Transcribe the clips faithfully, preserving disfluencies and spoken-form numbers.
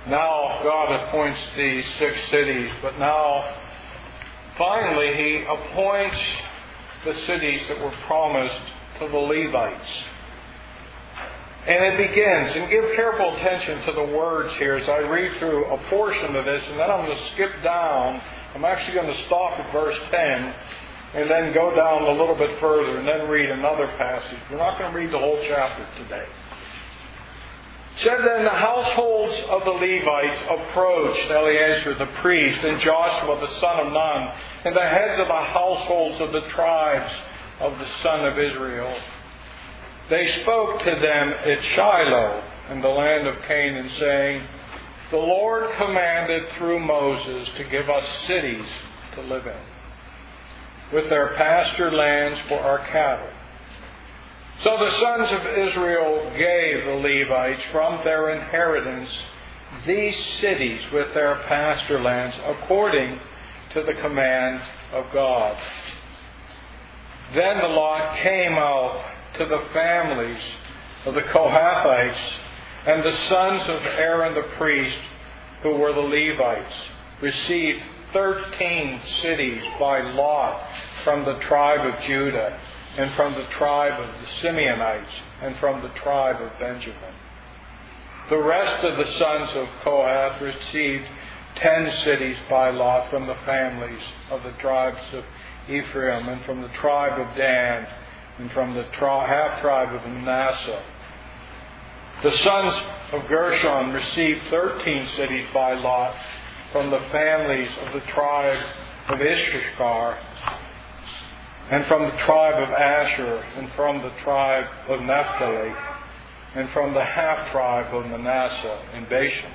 now God appoints these six cities, but now finally He appoints the cities that were promised to the Levites. And it begins, and give careful attention to the words here as I read through a portion of this, and then I'm going to skip down. I'm actually going to stop at verse ten, and then go down a little bit further, and then read another passage. We're not going to read the whole chapter today. It said, then the households of the Levites approached Eleazar the priest, and Joshua the son of Nun, and the heads of the households of the tribes of the son of Israel. They spoke to them at Shiloh in the land of Canaan, saying, the Lord commanded through Moses to give us cities to live in, with their pasture lands for our cattle. So the sons of Israel gave the Levites from their inheritance these cities with their pasture lands, according to the command of God. Then the lot came out to the families of the Kohathites and the sons of Aaron the priest, who were the Levites, received thirteen cities by lot from the tribe of Judah, and from the tribe of the Simeonites, and from the tribe of Benjamin. The rest of the sons of Kohath received ten cities by lot from the families of the tribes of Ephraim, and from the tribe of Dan, and from the tri- half-tribe of Manasseh. The sons of Gershon received thirteen cities by lot from the families of the tribe of Issachar, and from the tribe of Asher, and from the tribe of Naphtali, and from the half-tribe of Manasseh in Bashan.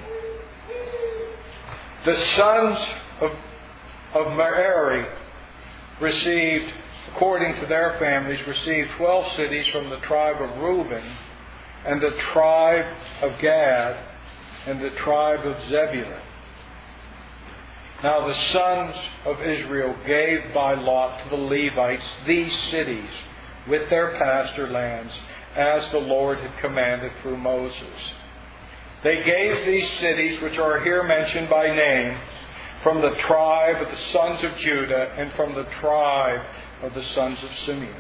The sons of, of Merari received, according to their families, received twelve cities from the tribe of Reuben, and the tribe of Gad, and the tribe of Zebulun. Now the sons of Israel gave by lot to the Levites these cities with their pasture lands, as the Lord had commanded through Moses. They gave these cities, which are here mentioned by name, from the tribe of the sons of Judah, and from the tribe of the sons of Simeon.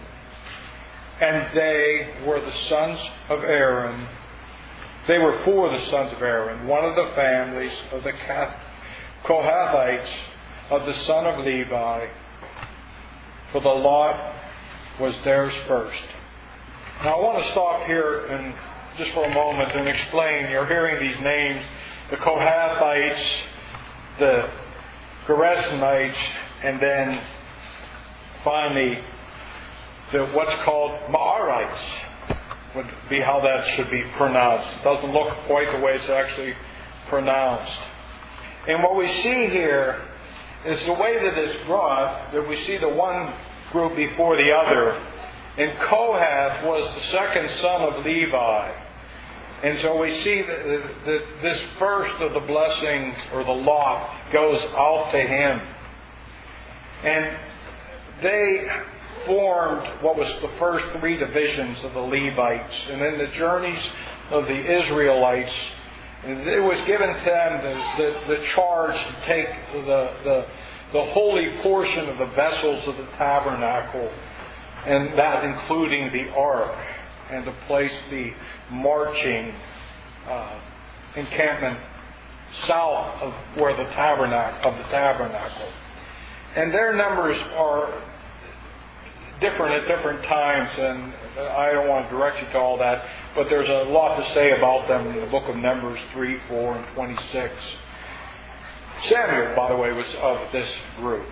And they were the sons of Aaron. They were for the sons of Aaron, one of the families of the Kohathites of the son of Levi, for the lot was theirs first. Now I want to stop here and just for a moment and explain. You're hearing these names, the Kohathites, the Gershonites, and then finally the what's called Maarites would be how that should be pronounced. It doesn't look quite the way it's actually pronounced. And what we see here is the way that it's brought, that we see the one group before the other. And Kohath was the second son of Levi. And so we see that, that this first of the blessings, or the lot, goes out to him. And they formed what was the first three divisions of the Levites. And in the journeys of the Israelites, it was given to them the, the, the charge to take the, the, the holy portion of the vessels of the tabernacle, and that including the ark, and to place the marching uh, encampment south of where the tabernacle of the tabernacle. And their numbers are different at different times, and I don't want to direct you to all that, but there's a lot to say about them in the book of Numbers three, four, and twenty-six. Samuel, by the way, was of this group.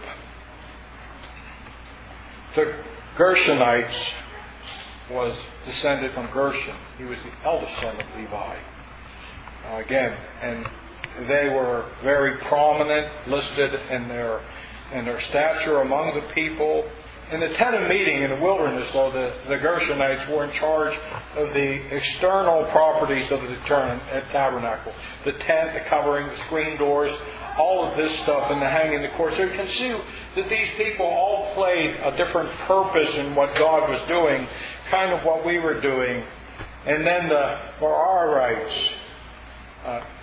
The Gershonites was descended from Gershon. He was the eldest son of Levi. Uh, again, and they were very prominent, listed in their in their stature among the people. In the tent of meeting in the wilderness, though, the, the Gershonites were in charge of the external properties of the tabernacle. The tent, the covering, the screen doors, all of this stuff, and the hanging the cords. So you can see that these people all played a different purpose in what God was doing, kind of what we were doing. And then the Merarites, uh,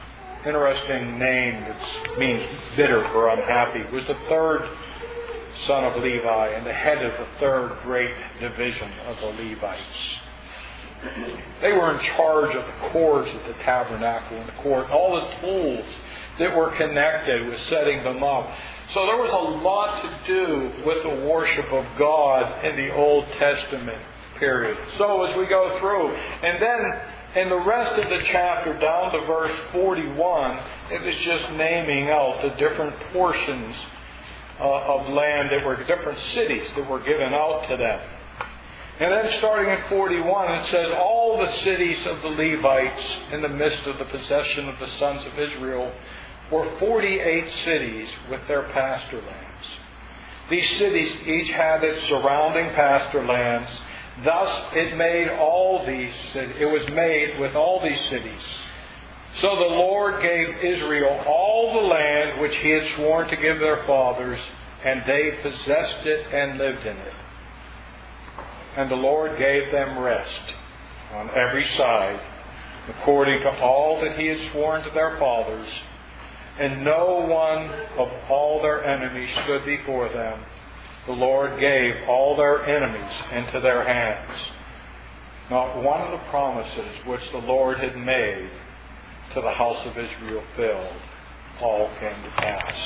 interesting name that means bitter or unhappy, was the third son of Levi and the head of the third great division of the Levites. They were in charge of the cords of the tabernacle and the court, all the tools that were connected with setting them up. So there was a lot to do with the worship of God in the Old Testament period. So as we go through, and then in the rest of the chapter down to verse forty-one, it was just naming out the different portions uh, of land that were different cities that were given out to them. And then starting at forty-one, it says, all the cities of the Levites in the midst of the possession of the sons of Israel were forty-eight cities with their pasture lands. These cities each had its surrounding pasture lands. Thus it made all these cities, it was made with all these cities. So the Lord gave Israel all the land which He had sworn to give their fathers, and they possessed it and lived in it. And the Lord gave them rest on every side, according to all that He had sworn to their fathers. And no one of all their enemies stood before them. The Lord gave all their enemies into their hands. Not one of the promises which the Lord had made to the house of Israel filled. All came to pass.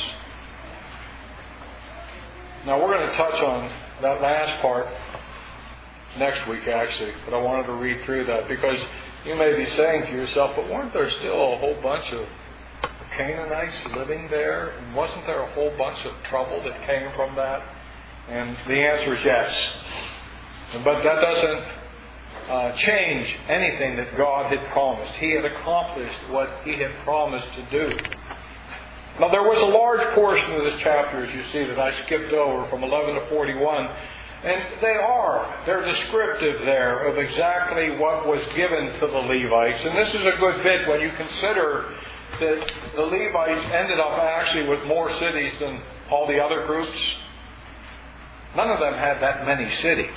Now we're going to touch on that last part next week, actually, but I wanted to read through that because you may be saying to yourself, but weren't there still a whole bunch of Canaanites living there? And wasn't there a whole bunch of trouble that came from that? And the answer is yes. But that doesn't uh, change anything that God had promised. He had accomplished what He had promised to do. Now there was a large portion of this chapter, as you see, that I skipped over from eleven to forty-one. And they are. They're descriptive there of exactly what was given to the Levites. And this is a good bit when you consider that the Levites ended up actually with more cities than all the other groups. None of them had that many cities.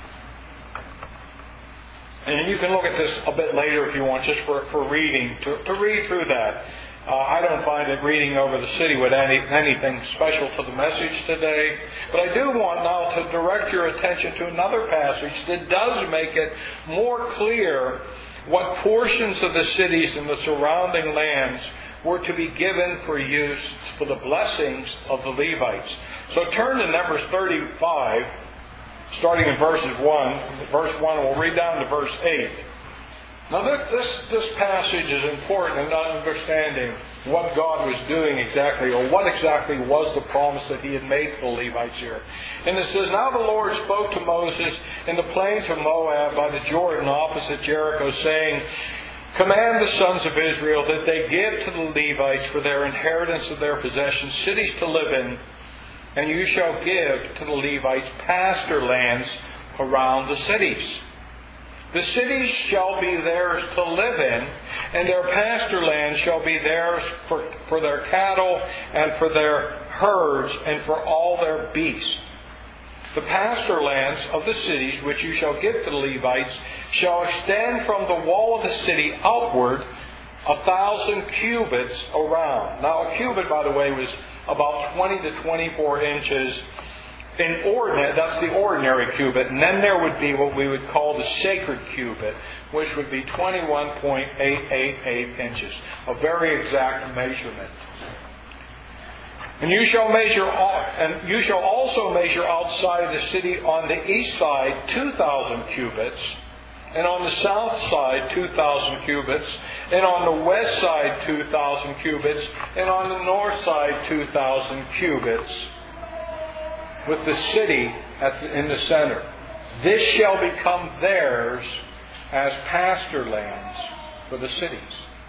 And you can look at this a bit later if you want, just for, for reading, to, to read through that. Uh, I don't find that reading over the city would add any, anything special to the message today. But I do want now to direct your attention to another passage that does make it more clear what portions of the cities and the surrounding lands were to be given for use for the blessings of the Levites. So turn to Numbers thirty-five, starting in verses one. Verse one, we'll read down to verse eight. Now this, this, this passage is important in understanding what God was doing exactly, or what exactly was the promise that He had made to the Levites here. And it says, Now the Lord spoke to Moses in the plains of Moab by the Jordan opposite Jericho, saying, Command the sons of Israel that they give to the Levites for their inheritance of their possessions cities to live in, and you shall give to the Levites pasture lands around the cities. The cities shall be theirs to live in, and their pasture land shall be theirs for, for their cattle and for their herds and for all their beasts. The pasture lands of the cities which you shall give to the Levites shall extend from the wall of the city outward a thousand cubits around. Now a cubit, by the way, was about twenty to twenty-four inches. In ordinary, that's the ordinary cubit, and then there would be what we would call the sacred cubit, which would be twenty-one point eight eight eight inches, a very exact measurement. And you shall measure, and you shall also measure outside the city on the east side two thousand cubits, and on the south side two thousand cubits, and on the west side two thousand cubits, and on the north side two thousand cubits, with the city at the, in the center. This shall become theirs as pasture lands for the cities.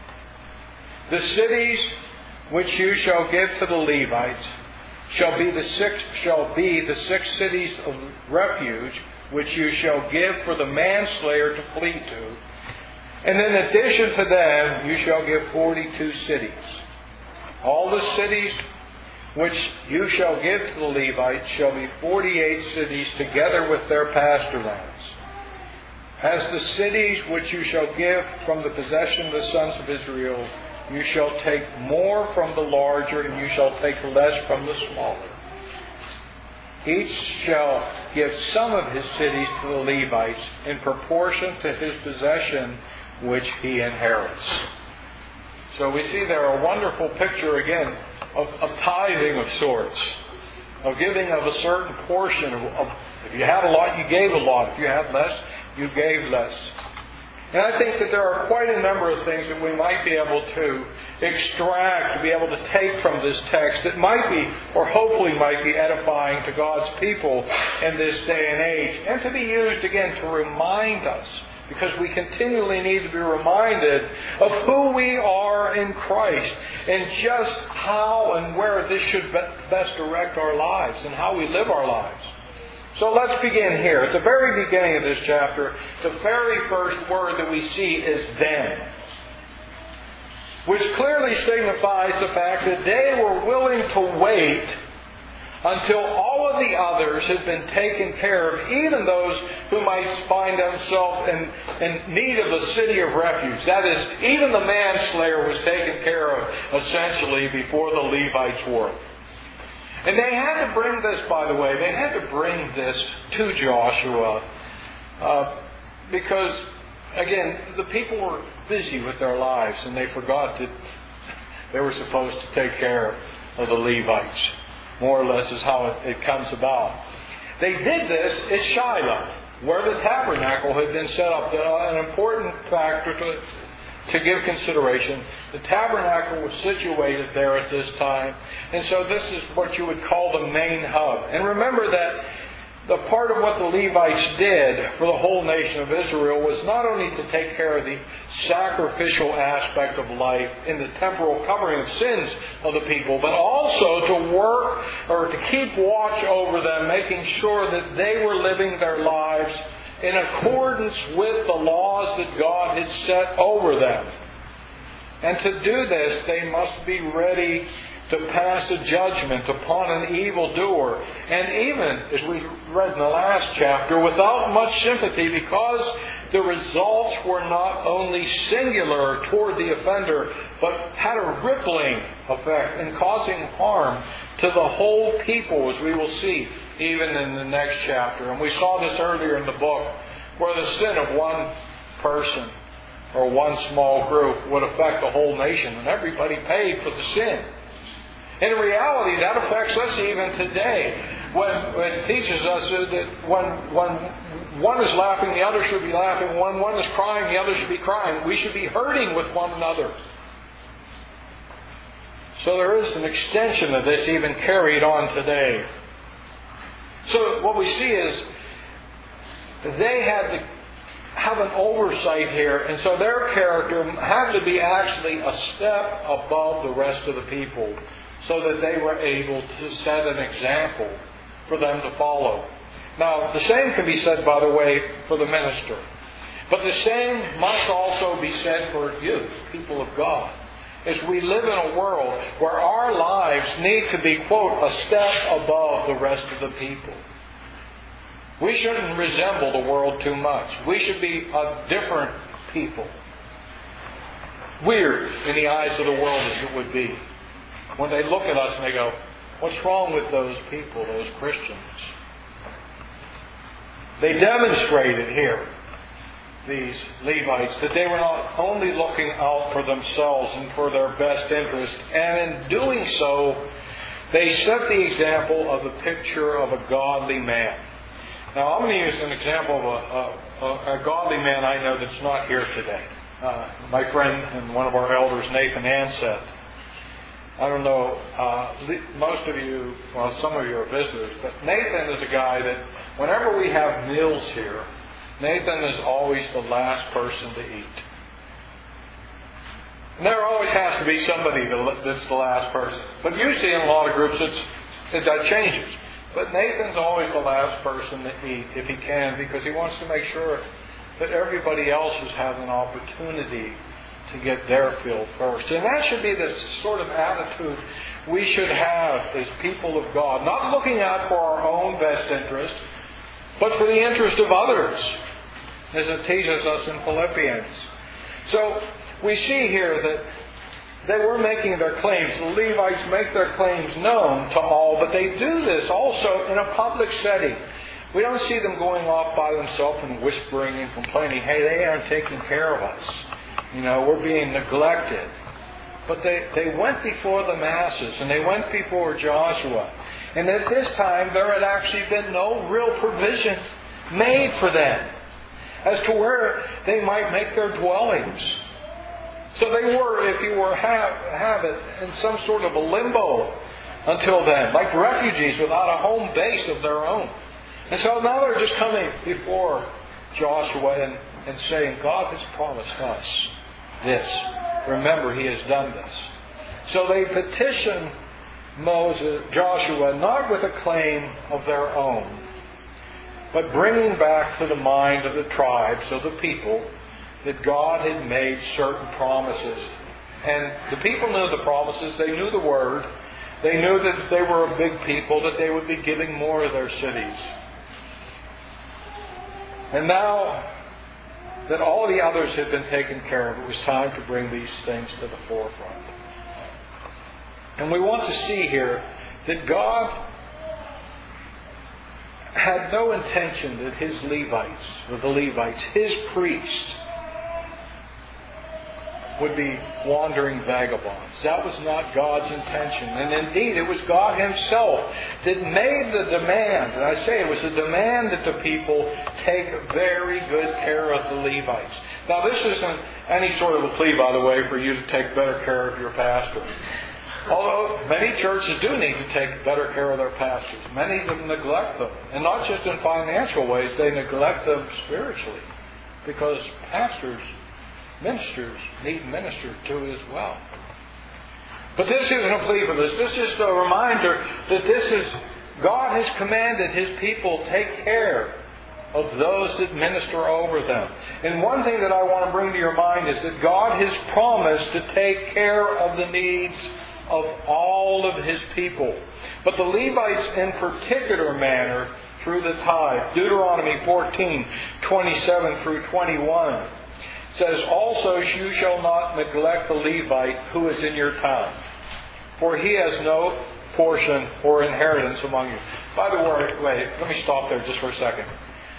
The cities which you shall give to the Levites shall be the six shall be the six cities of refuge which you shall give for the manslayer to flee to. And in addition to them you shall give forty-two cities. All the cities which you shall give to the Levites shall be forty-eight cities together with their pasture lands. As the cities which you shall give from the possession of the sons of Israel you shall take more from the larger, and you shall take less from the smaller. Each shall give some of his cities to the Levites in proportion to his possession which he inherits. So we see there a wonderful picture again of, of tithing of sorts, of giving of a certain portion. Of, of, if you had a lot, you gave a lot. If you had less, you gave less. And I think that there are quite a number of things that we might be able to extract, to be able to take from this text that might be, or hopefully might be, edifying to God's people in this day and age. And to be used again to remind us, because we continually need to be reminded of who we are in Christ and just how and where this should best direct our lives and how we live our lives. So let's begin here. At the very beginning of this chapter, the very first word that we see is then, which clearly signifies the fact that they were willing to wait until all of the others had been taken care of, even those who might find themselves in, in need of a city of refuge. That is, even the manslayer was taken care of, essentially, before the Levites were. And they had to bring this, by the way, they had to bring this to Joshua uh, because, again, the people were busy with their lives and they forgot that they were supposed to take care of the Levites. More or less is how it, it comes about. They did this at Shiloh, where the tabernacle had been set up. Uh, an important factor to To give consideration. The tabernacle was situated there at this time. And so this is what you would call the main hub. And remember that the part of what the Levites did for the whole nation of Israel was not only to take care of the sacrificial aspect of life in the temporal covering of sins of the people, but also to work or to keep watch over them, making sure that they were living their lives in accordance with the laws that God had set over them. And to do this, they must be ready to pass a judgment upon an evildoer. And even, as we read in the last chapter, without much sympathy, because the results were not only singular toward the offender, but had a rippling effect in causing harm to the whole people, as we will see even in the next chapter. And we saw this earlier in the book, where the sin of one person or one small group would affect the whole nation, and everybody paid for the sin. In reality, that affects us even today, when, when it teaches us that when, when one is laughing, the other should be laughing. When one is crying, the other should be crying. We should be hurting with one another. So there is an extension of this even carried on today. So what we see is they had to have an oversight here, and so their character had to be actually a step above the rest of the people, so that they were able to set an example for them to follow. Now, the same can be said, by the way, for the minister. But the same must also be said for you, people of God. As we live in a world where our lives need to be, quote, a step above the rest of the people. We shouldn't resemble the world too much. We should be a different people. Weird in the eyes of the world as it would be. When they look at us and they go, what's wrong with those people, those Christians? They demonstrated here, these Levites, that they were not only looking out for themselves and for their best interest, and in doing so, they set the example of the picture of a godly man. Now, I'm going to use an example of a, a, a godly man I know that's not here today. Uh, my friend and one of our elders, Nathan Ansett. I don't know, uh, most of you, well, some of you are visitors, but Nathan is a guy that whenever we have meals here, Nathan is always the last person to eat. And there always has to be somebody that's the last person. But usually in a lot of groups, it's, it, that changes. But Nathan's always the last person to eat, if he can, because he wants to make sure that everybody else is having an opportunity to get their fill first. And that should be the sort of attitude we should have as people of God. Not looking out for our own best interest, but for the interest of others, as it teaches us in Philippians. So we see here that they were making their claims. The Levites make their claims known to all, but they do this also in a public setting. We don't see them going off by themselves and whispering and complaining, hey, they aren't taking care of us. You know, we're being neglected. But they, they went before the masses, and they went before Joshua. And at this time, there had actually been no real provision made for them as to where they might make their dwellings. So they were, if you were have, have it, in some sort of a limbo until then, like refugees without a home base of their own. And so now they're just coming before Joshua and, and saying, God has promised us this. Remember, He has done this. So they petition Moses, Joshua, not with a claim of their own, but bringing back to the mind of the tribes, of the people, that God had made certain promises. And the people knew the promises. They knew the Word. They knew that if they were a big people, that they would be giving more of their cities. And now that all the others had been taken care of, it was time to bring these things to the forefront. And we want to see here that God had no intention that His Levites, or the Levites, His priests, would be wandering vagabonds. That was not God's intention. And indeed, it was God Himself that made the demand. And I say it was a demand that the people take very good care of the Levites. Now, this isn't any sort of a plea, by the way, for you to take better care of your pastor. Although many churches do need to take better care of their pastors. Many of them neglect them. And not just in financial ways, they neglect them spiritually. Because pastors, ministers need ministered to as well. But this isn't a plea for this. This is just a reminder that this is, God has commanded His people take care of those that minister over them. And one thing that I want to bring to your mind is that God has promised to take care of the needs of all of His people. But the Levites in particular manner through the tithe. Deuteronomy fourteen, twenty-seven through twenty-one says, also you shall not neglect the Levite who is in your town, for he has no portion or inheritance among you. By the way, wait, let me stop there just for a second.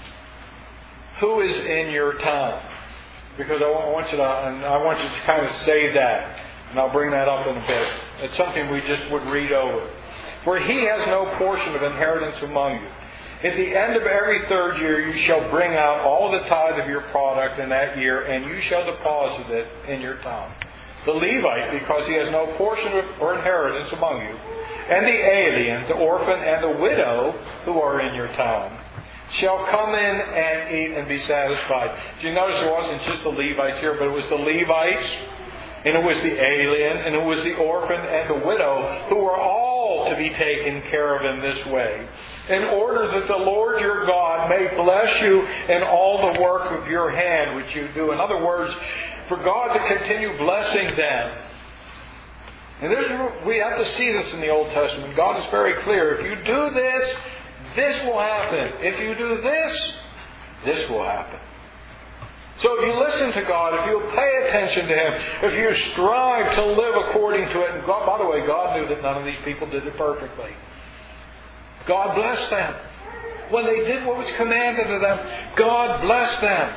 Who is in your town? Because I want you to, and I want you to kind of say that, and I'll bring that up in a bit. It's something we just would read over. For he has no portion of inheritance among you. At the end of every third year you shall bring out all the tithe of your product in that year, and you shall deposit it in your town. The Levite, because he has no portion or inheritance among you, and the alien, the orphan, and the widow who are in your town, shall come in and eat and be satisfied. Do you notice it wasn't just the Levites here, but it was the Levites, and it was the alien, and it was the orphan and the widow, who were all to be taken care of in this way, in order that the Lord your God may bless you in all the work of your hand which you do. In other words, for God to continue blessing them. And this, we have to see this in the Old Testament. God is very clear. If you do this, this will happen. If you do this, this will happen. So if you listen to God, if you pay attention to Him, if you strive to live according to it, and God, by the way, God knew that none of these people did it perfectly. God blessed them. When they did what was commanded of them, God blessed them.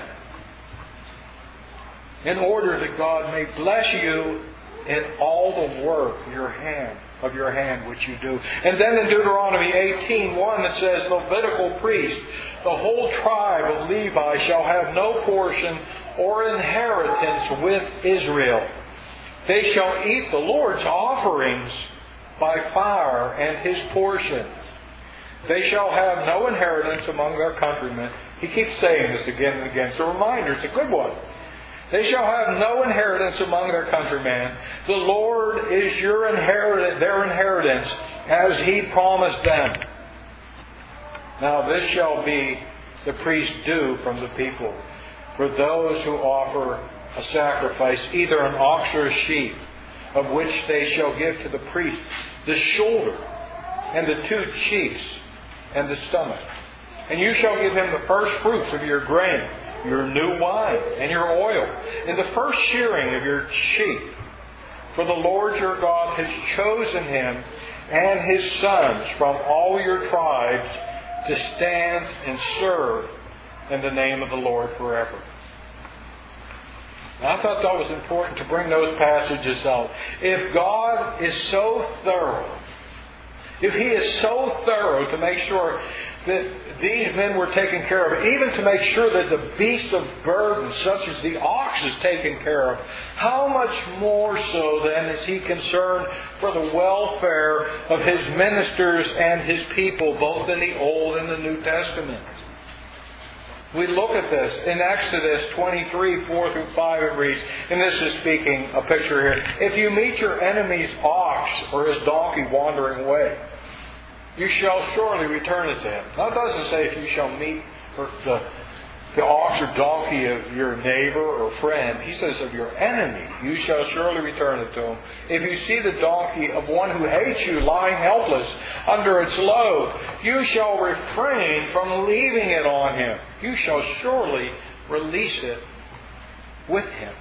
In order that God may bless you in all the work your hand, of your hand which you do. And then in Deuteronomy eighteen one it says, Levitical priest, the whole tribe of Levi shall have no portion or inheritance with Israel. They shall eat the Lord's offerings by fire and His portion. They shall have no inheritance among their countrymen. He keeps saying this again and again. It's a reminder. It's a good one. They shall have no inheritance among their countrymen. The Lord is your inheritance, their inheritance, as He promised them. Now this shall be the priest's due from the people, for those who offer a sacrifice, either an ox or a sheep, of which they shall give to the priest the shoulder and the two cheeks and the stomach. And you shall give him the first fruits of your grain, your new wine, and your oil, and the first shearing of your sheep, For the Lord your God has chosen him and his sons from all your tribes to stand and serve in the name of the Lord forever. Now, I thought that was important to bring those passages out. If God is so thorough, if He is so thorough to make sure that these men were taken care of, even to make sure that the beast of burden, such as the ox, is taken care of, how much more so then is He concerned for the welfare of His ministers and His people, both in the Old and the New Testament? We look at this in Exodus twenty-three, four through five, it reads, and this is speaking a picture here, if you meet your enemy's ox or his donkey wandering away, you shall surely return it to him. Now it doesn't say if you shall meet the, the ox or donkey of your neighbor or friend. He says of your enemy, you shall surely return it to him. If you see the donkey of one who hates you lying helpless under its load, you shall refrain from leaving it on him. You shall surely release it with him.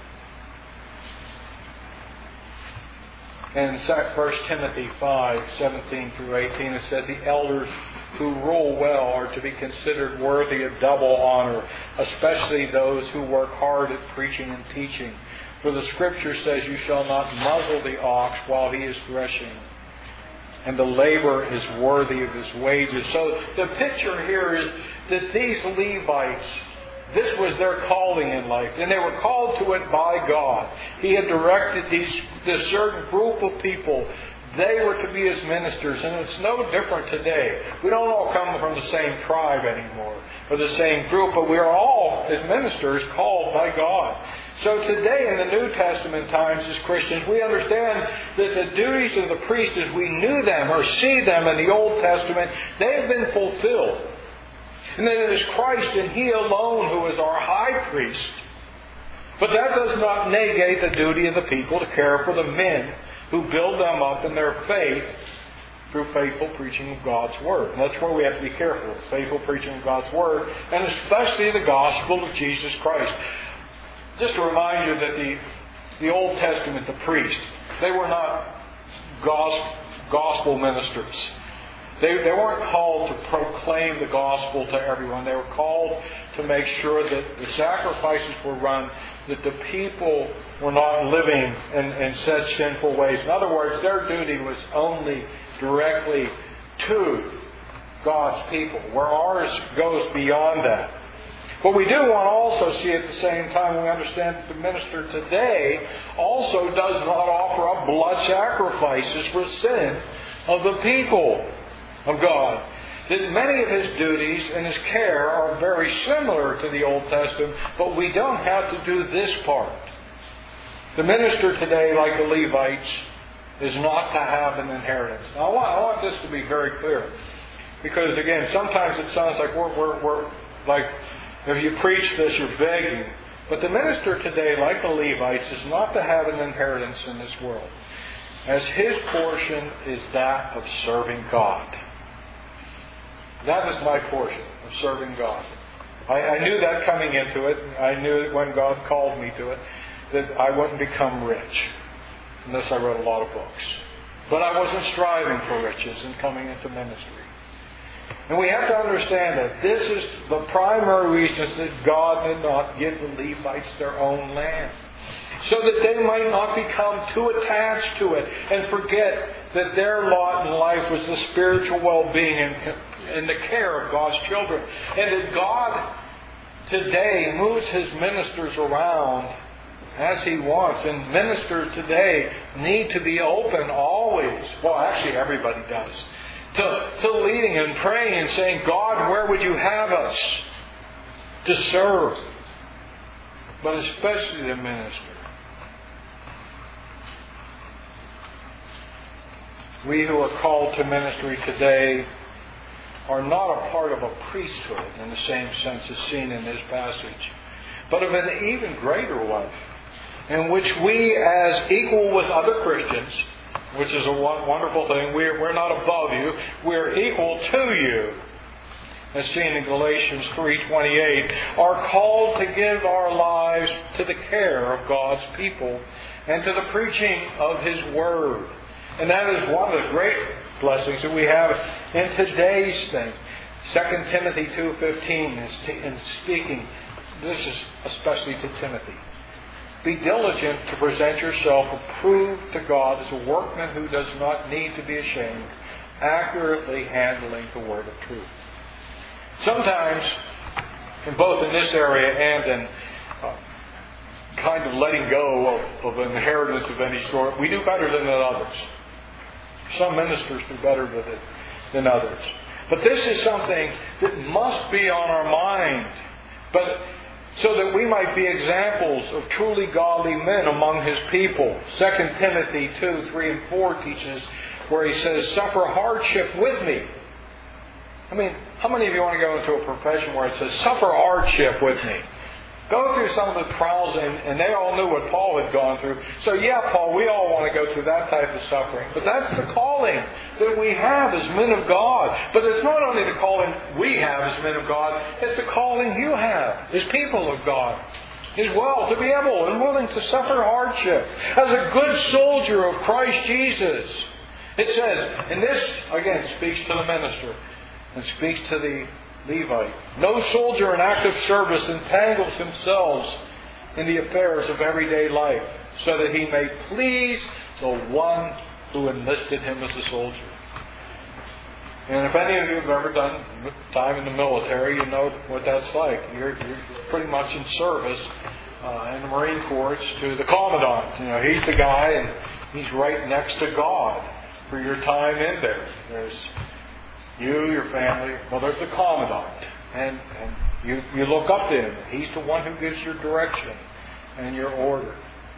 In First Timothy five, seventeen through eighteen, it says, the elders who rule well are to be considered worthy of double honor, especially those who work hard at preaching and teaching. For the Scripture says, you shall not muzzle the ox while he is threshing, and the laborer is worthy of his wages. So the picture here is that these Levites, this was their calling in life, and they were called to it by God. He had directed these this certain group of people. They were to be His ministers, and it's no different today. We don't all come from the same tribe anymore, or the same group, but we are all, as ministers, called by God. So today, in the New Testament times, as Christians, we understand that the duties of the priest, as we knew them or see them in the Old Testament, they have been fulfilled. And that it is Christ and He alone who is our high priest. But that does not negate the duty of the people to care for the men who build them up in their faith through faithful preaching of God's Word. And that's where we have to be careful. Faithful preaching of God's Word, and especially the gospel of Jesus Christ. Just to remind you that the, the Old Testament, the priests, they were not gospel, gospel ministers. They, they weren't called to proclaim the gospel to everyone. They were called to make sure that the sacrifices were run, that the people were not living in, in such sinful ways. In other words, their duty was only directly to God's people, where ours goes beyond that. But we do want to also see at the same time, we understand that the minister today also does not offer up blood sacrifices for sin of the people of God. That many of His duties and His care are very similar to the Old Testament, but we don't have to do this part. The minister today, like the Levites, is not to have an inheritance. Now, I want, I want this to be very clear. Because, again, sometimes it sounds like we're, we're, we're like, if you preach this, you're begging. But the minister today, like the Levites, is not to have an inheritance in this world, as his portion is that of serving God. That is my portion, of serving God. I, I knew that coming into it. I knew that when God called me to it, that I wouldn't become rich unless I wrote a lot of books. But I wasn't striving for riches in coming into ministry. And we have to understand that this is the primary reason that God did not give the Levites their own land. So that they might not become too attached to it and forget that their lot in life was the spiritual well-being and, and the care of God's children. And that God today moves His ministers around as He wants. And ministers today need to be open always. Well, actually everybody does. To, to leading and praying and saying, God, where would you have us to serve? But especially the minister. We who are called to ministry today are not a part of a priesthood in the same sense as seen in this passage, but of an even greater one, in which we, as equal with other Christians, which is a wonderful thing, we're, we're not above you, we're equal to you, as seen in Galatians three twenty-eight, are called to give our lives to the care of God's people and to the preaching of His Word. And that is one of the great blessings that we have in today's thing. Second Timothy two fifteen is in speaking, this is especially to Timothy. Be diligent to present yourself approved to God as a workman who does not need to be ashamed, accurately handling the word of truth. Sometimes, in both in this area and in uh, kind of letting go of, of inheritance of any sort, we do better than others. Some ministers do better with it than others. But this is something that must be on our mind, but so that we might be examples of truly godly men among His people. Second Timothy two, three and four teaches where he says, suffer hardship with me. I mean, how many of you want to go into a profession where it says, suffer hardship with me? Go through some of the trials, and, and they all knew what Paul had gone through. So yeah, Paul, we all want to go through that type of suffering. But that's the calling that we have as men of God. But it's not only the calling we have as men of God, it's the calling you have as people of God as well, to be able and willing to suffer hardship as a good soldier of Christ Jesus. It says, and this, again, speaks to the minister and speaks to the Levite. No soldier in active service entangles themselves in the affairs of everyday life, so that he may please the one who enlisted him as a soldier. And if any of you have ever done time in the military, you know what that's like. You're, you're pretty much in service uh, in the Marine Corps to the commandant. You know, he's the guy, and he's right next to God for your time in there. There's you, your family, well, there's the commandant. And, and you, you look up to him. He's the one who gives your direction and your order.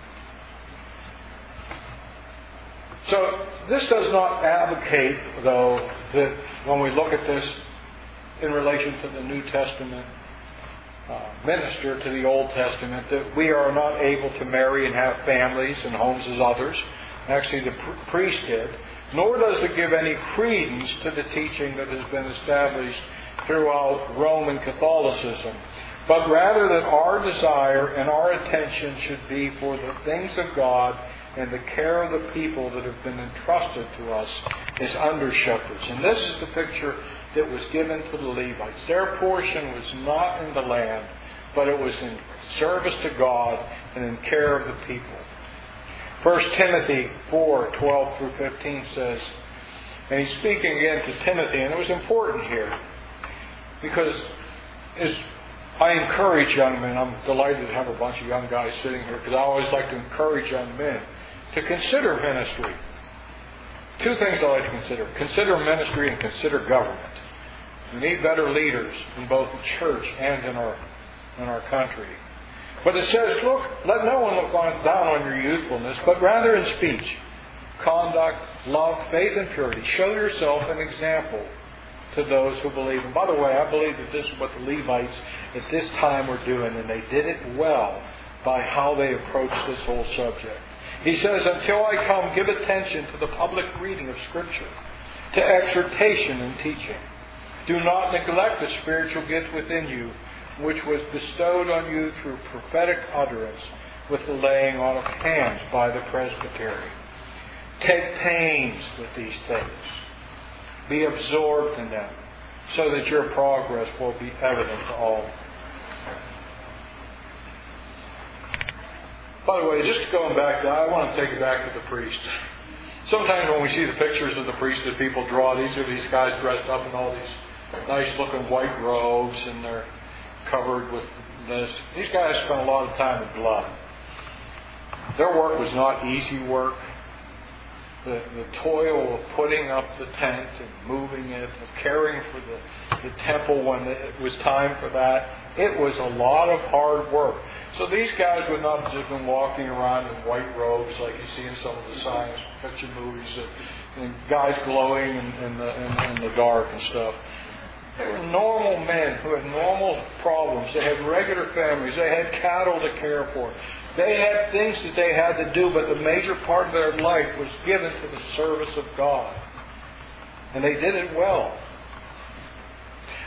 So this does not advocate, though, that when we look at this in relation to the New Testament uh, minister to the Old Testament, that we are not able to marry and have families and homes as others. Actually, the pr- priest did. Nor does it give any credence to the teaching that has been established throughout Roman Catholicism, but rather that our desire and our attention should be for the things of God and the care of the people that have been entrusted to us as under-shepherds. And this is the picture that was given to the Levites. Their portion was not in the land, but it was in service to God and in care of the people. First Timothy four, twelve through fifteen says, and he's speaking again to Timothy, and it was important here, because as I encourage young men, I'm delighted to have a bunch of young guys sitting here, because I always like to encourage young men to consider ministry. Two things I like to consider. Consider ministry and consider government. We need better leaders in both the church and in our in our country. But it says, look, let no one look on, down on your youthfulness, but rather in speech, conduct, love, faith, and purity. Show yourself an example to those who believe. And by the way, I believe that this is what the Levites at this time were doing, and they did it well by how they approached this whole subject. He says, until I come, give attention to the public reading of Scripture, to exhortation and teaching. Do not neglect the spiritual gift within you, which was bestowed on you through prophetic utterance with the laying on of hands by the presbytery. Take pains with these things. Be absorbed in them, so that your progress will be evident to all. By the way, just going back to, I want to take it back to the priest. Sometimes when we see the pictures of the priests that people draw, these are these guys dressed up in all these nice looking white robes, and they're covered with this. These guys spent a lot of time in blood. Their work was not easy work. The, the toil of putting up the tent and moving it, of caring for the, the temple when it was time for that, it was a lot of hard work. So these guys would not have just been walking around in white robes like you see in some of the science fiction movies, and, and guys glowing in, in, the, in, in the dark and stuff. They were normal men who had normal problems. They had regular families. They had cattle to care for. They had things that they had to do, but the major part of their life was given to the service of God. And they did it well.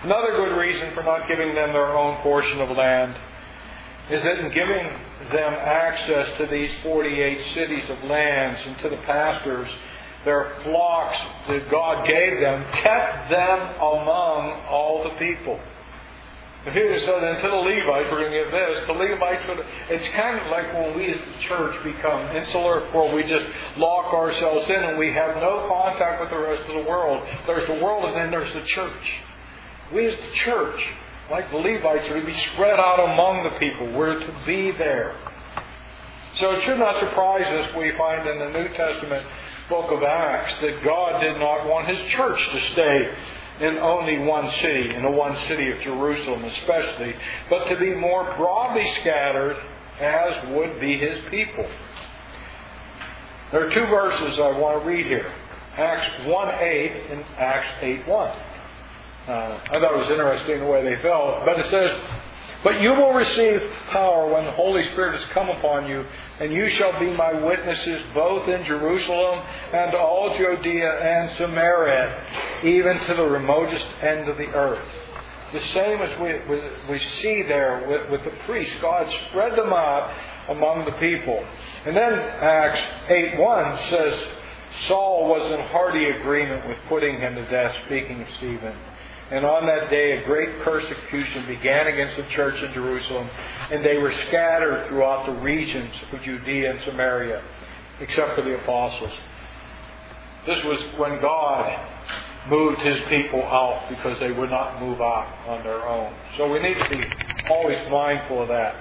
Another good reason for not giving them their own portion of land is that in giving them access to these forty-eight cities of lands and to the pastors, their flocks that God gave them, kept them among all the people. If he had said, and to the Levites, we're going to give this, the Levites would, it's kind of like when we as the church become insular, where we just lock ourselves in and we have no contact with the rest of the world. There's the world and then there's the church. We as the church, like the Levites, are to be spread out among the people. We're to be there. So it should not surprise us, we find in the New Testament book of Acts, that God did not want His church to stay in only one city, in the one city of Jerusalem especially, but to be more broadly scattered, as would be His people. There are two verses I want to read here. Acts one eight and Acts eight one. Uh, I thought it was interesting the way they fell. But it says, "But you will receive power when the Holy Spirit has come upon you, and you shall be my witnesses both in Jerusalem and all Judea and Samaria, even to the remotest end of the earth." The same as we, we, we see there with, with the priests. God spread them out among the people. And then Acts eight one says, "Saul was in hearty agreement with putting him to death," speaking of Stephen. "And on that day a great persecution began against the church in Jerusalem, and they were scattered throughout the regions of Judea and Samaria, except for the apostles." This was when God moved His people out because they would not move out on their own. So we need to be always mindful of that.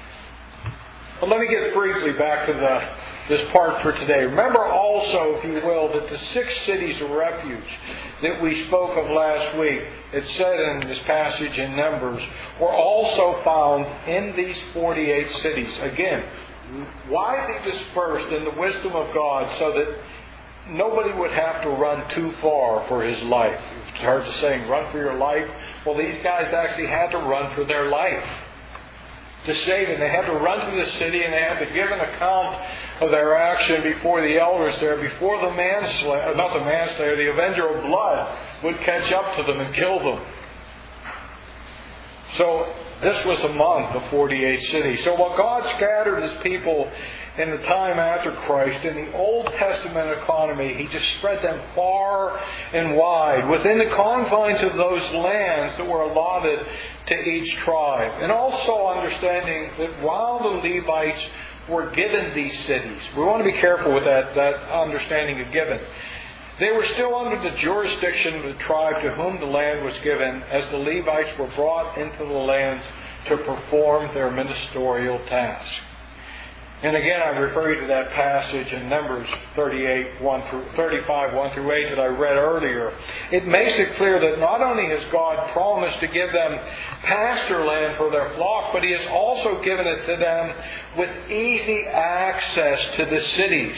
But let me get briefly back to the this part for today. Remember also, if you will, that the six cities of refuge that we spoke of last week, it said in this passage in Numbers, were also found in these forty-eight cities. Again, widely dispersed in the wisdom of God so that nobody would have to run too far for his life. You've heard the saying, run for your life. Well, these guys actually had to run for their life to save it. They had to run to the city and they had to give an account of their action before the elders there, before the manslayer, not the manslayer, the avenger of blood would catch up to them and kill them. So this was among the forty-eight cities. So while God scattered His people in the time after Christ, in the Old Testament economy, He just spread them far and wide within the confines of those lands that were allotted to each tribe. And also understanding that while the Levites were given these cities, we want to be careful with that, that understanding of given. They were still under the jurisdiction of the tribe to whom the land was given, as the Levites were brought into the lands to perform their ministerial task. And again, I refer you to that passage in Numbers thirty-eight, one through thirty-five, one through eight that I read earlier. It makes it clear that not only has God promised to give them pasture land for their flock, but He has also given it to them with easy access to the cities.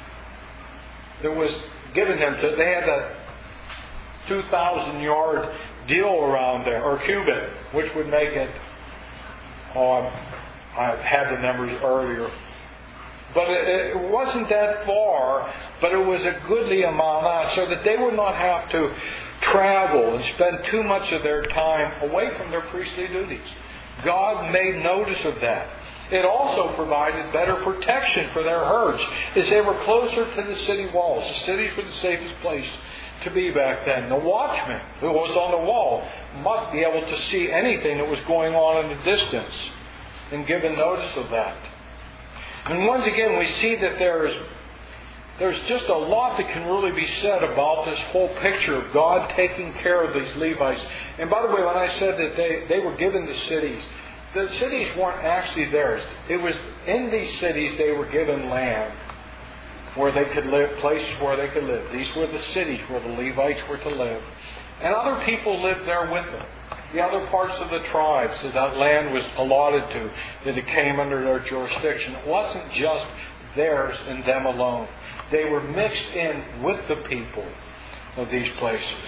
There was given them to, they had a two thousand yard deal around there, or cubit, which would make it, oh, I had the numbers earlier. But it, it wasn't that far, but it was a goodly amount out, so that they would not have to travel and spend too much of their time away from their priestly duties. God made notice of that. It also provided better protection for their herds, as they were closer to the city walls. The cities were the safest place to be back then. The watchman who was on the wall must be able to see anything that was going on in the distance and given notice of that. And once again, we see that there's there's just a lot that can really be said about this whole picture of God taking care of these Levites. And by the way, when I said that they, they were given the cities, the cities weren't actually theirs. It was in these cities they were given land where they could live, places where they could live. These were the cities where the Levites were to live. And other people lived there with them. The other parts of the tribes that that land was allotted to, that it came under their jurisdiction. It wasn't just theirs and them alone. They were mixed in with the people of these places.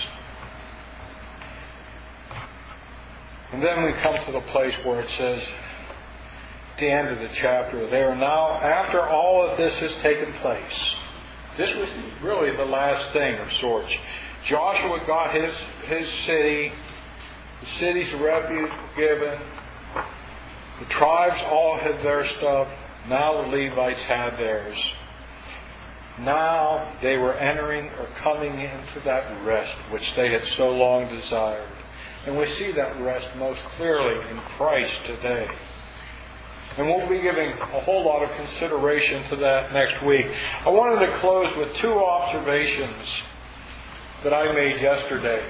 And then we come to the place where it says, at the end of the chapter, they are now, after all of this has taken place. This was really the last thing of sorts. Joshua got his, his city The cities of refuge were given. The tribes all had their stuff. Now the Levites had theirs. Now they were entering or coming into that rest which they had so long desired. And we see that rest most clearly in Christ today. And we'll be giving a whole lot of consideration to that next week. I wanted to close with two observations that I made yesterday.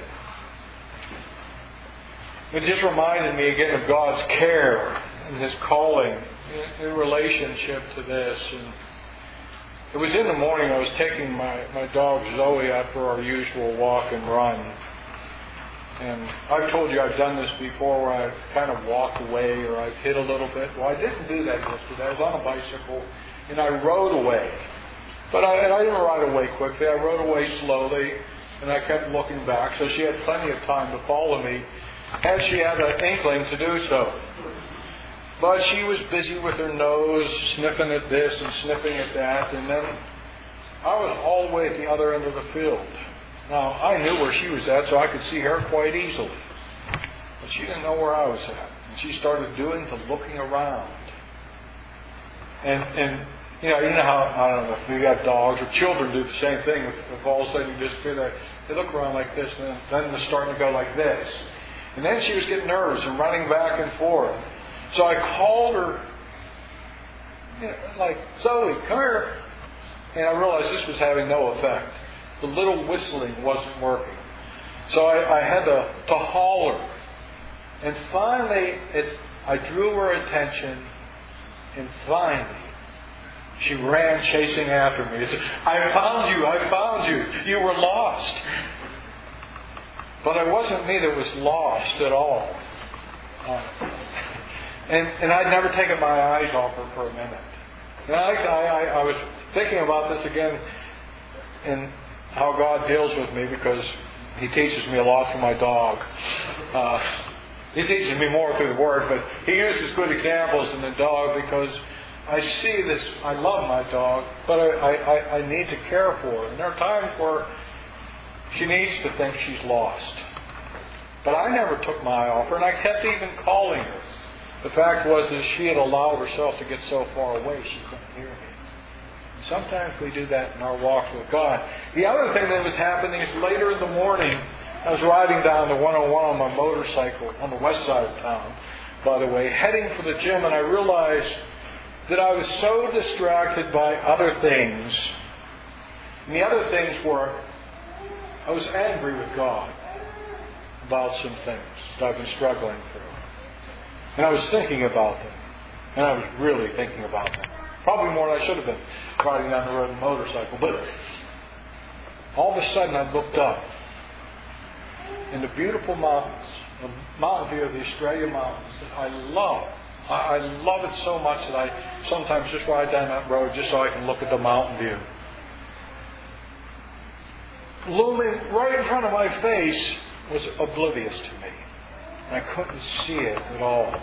It just reminded me again of God's care and His calling in relationship to this. And it was in the morning. I was taking my, my dog Zoe out for our usual walk and run. And I've told you I've done this before where I've kind of walked away or I've hit a little bit. Well, I didn't do that yesterday. I was on a bicycle and I rode away. But I, and I didn't ride away quickly. I rode away slowly and I kept looking back. So she had plenty of time to follow me as she had an inkling to do so. But she was busy with her nose, sniffing at this and sniffing at that. And then I was all the way at the other end of the field. Now, I knew where she was at, so I could see her quite easily. But she didn't know where I was at. And she started doing the looking around. And, and you know, you know how, I don't know, if you got dogs or children do the same thing. If, if all of a sudden you disappear there, they look around like this, and then they're starting to go like this. And then she was getting nervous and running back and forth. So I called her, you know, like, Zoe, come here. And I realized this was having no effect. The little whistling wasn't working. So I, I had to, to haul her. And finally, it, I drew her attention. And finally, she ran chasing after me. She said, I found you, I found you. You were lost. But it wasn't me that was lost at all. Uh, and, and I'd never taken my eyes off her for a minute. And I, I, I was thinking about this again in how God deals with me, because He teaches me a lot through my dog. Uh, he teaches me more through the Word, but He uses good examples in the dog because I see this. I love my dog, but I, I, I need to care for her. And there are times where she needs to think she's lost. But I never took my eye off her, and I kept even calling her. The fact was that she had allowed herself to get so far away she couldn't hear me. Sometimes we do that in our walk with God. The other thing that was happening is later in the morning, I was riding down the one oh one on my motorcycle on the west side of town, by the way, heading for the gym, and I realized that I was so distracted by other things. And the other things were, I was angry with God about some things that I've been struggling through. And I was thinking about them. And I was really thinking about them. Probably more than I should have been riding down the road on a motorcycle. But all of a sudden I looked up. And the beautiful mountains, the mountain view of the Australia Mountains that I love. I, I love it so much that I sometimes just ride down that road just so I can look at the mountain view. Looming right in front of my face was oblivious to me. And I couldn't see it at all.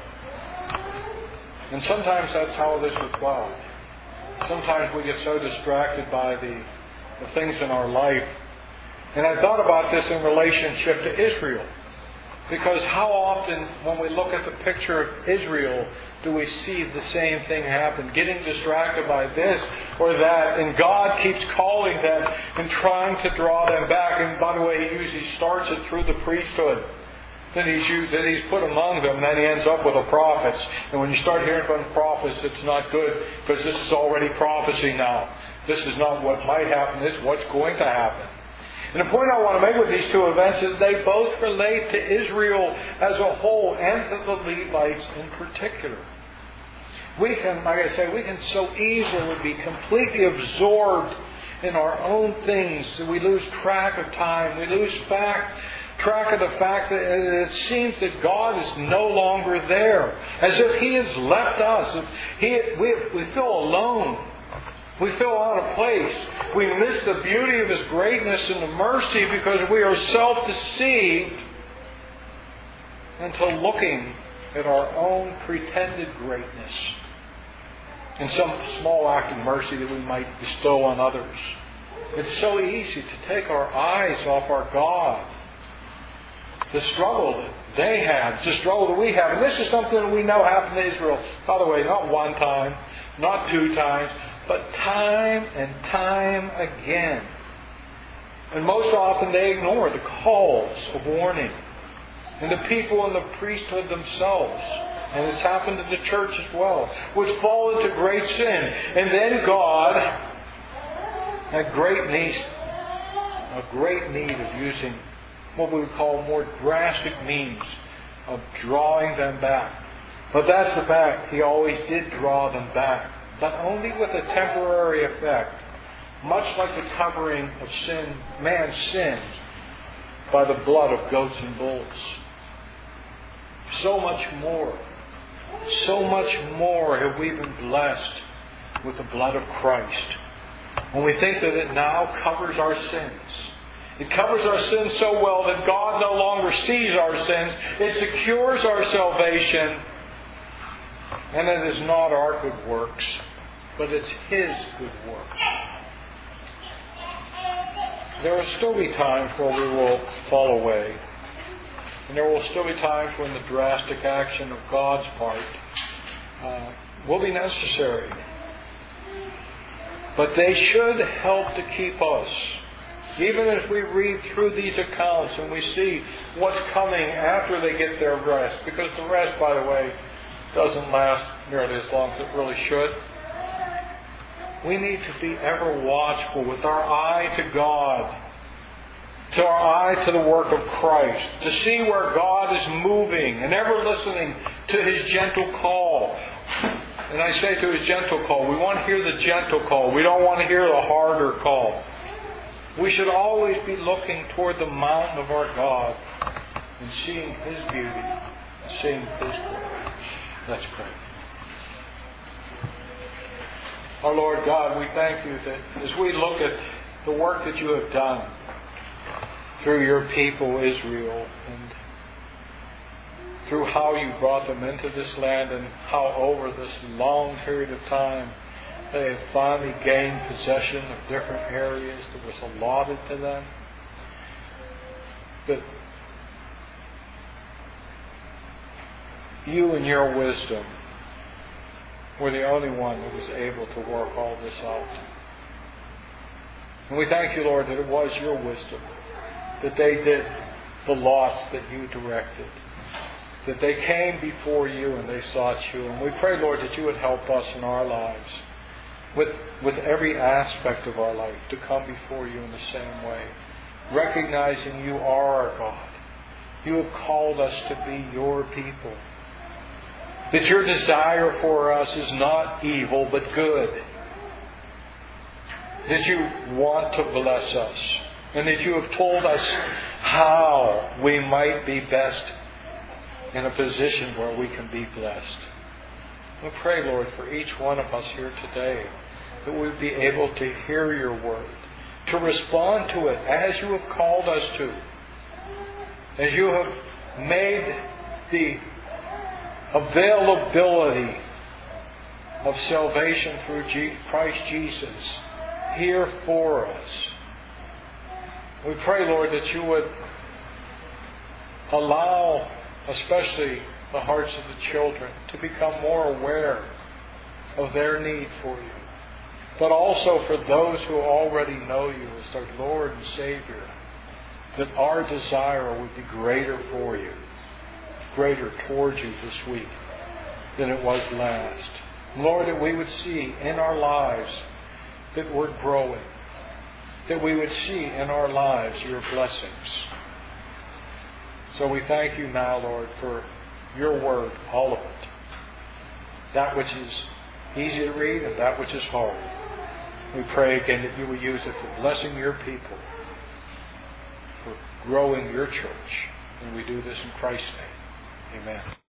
And sometimes that's how it is with God. Sometimes we get so distracted by the, the things in our life. And I thought about this in relationship to Israel. Because how often when we look at the picture of Israel do we see the same thing happen? Getting distracted by this or that. And God keeps calling them and trying to draw them back. And by the way, He usually starts it through the priesthood. That he's, used, that he's put among them, and then He ends up with the prophets. And when you start hearing from the prophets, it's not good, because this is already prophecy now. This is not what might happen, this is what's going to happen. And the point I want to make with these two events is they both relate to Israel as a whole and to the Levites in particular. We can, like I say, we can so easily be completely absorbed in our own things that we lose track of time. We lose fact, track of the fact that it seems that God is no longer there. As if He has left us. If he, we, we feel alone. We feel out of place. We miss the beauty of His greatness and the mercy because we are self-deceived into looking at our own pretended greatness and some small act of mercy that we might bestow on others. It's so easy to take our eyes off our God, to struggle they had. It's a struggle that we have. And this is something that we know happened to Israel. By the way, not one time, not two times, but time and time again. And most often they ignore the calls of warning. And the people in the priesthood themselves, and it's happened to the church as well, would fall into great sin. And then God had great need, a great need of using what we would call more drastic means of drawing them back. But that's the fact. He always did draw them back, but only with a temporary effect. Much like the covering of sin, man's sin by the blood of goats and bulls. So much more, so much more have we been blessed with the blood of Christ. When we think that it now covers our sins. It covers our sins so well that God no longer sees our sins. It secures our salvation. And it is not our good works, but it's His good work. There will still be times where we will fall away. And there will still be times when the drastic action of God's part uh, will be necessary. But they should help to keep us. Even as we read through these accounts and we see what's coming after they get their rest. Because the rest, by the way, doesn't last nearly as long as it really should. We need to be ever watchful with our eye to God. To our eye to the work of Christ. To see where God is moving and ever listening to His gentle call. And I say to His gentle call, we want to hear the gentle call. We don't want to hear the harder call. We should always be looking toward the mountain of our God and seeing His beauty and seeing His glory. Let's pray. Our Lord God, we thank You that as we look at the work that You have done through Your people Israel and through how You brought them into this land and how over this long period of time they have finally gained possession of different areas that was allotted to them. But You in Your wisdom were the only one that was able to work all this out. And we thank You, Lord, that it was Your wisdom, that they did the lots that You directed, that they came before You and they sought You. And we pray, Lord, that You would help us in our lives, with, with every aspect of our life, to come before You in the same way, recognizing You are our God. You have called us to be Your people. That Your desire for us is not evil, but good. That You want to bless us. And that You have told us how we might be best in a position where we can be blessed. We pray, Lord, for each one of us here today, that we would be able to hear Your word, to respond to it as You have called us to. As You have made the availability of salvation through Christ Jesus here for us. We pray, Lord, that You would allow, especially the hearts of the children, to become more aware of their need for You. But also for those who already know You as their Lord and Savior, that our desire would be greater for You, greater towards You this week than it was last. Lord, that we would see in our lives that we're growing, that we would see in our lives Your blessings. So we thank You now, Lord, for Your word, all of it. That which is easy to read and that which is hard. We pray again that You will use it for blessing Your people, for growing Your church. And we do this in Christ's name. Amen.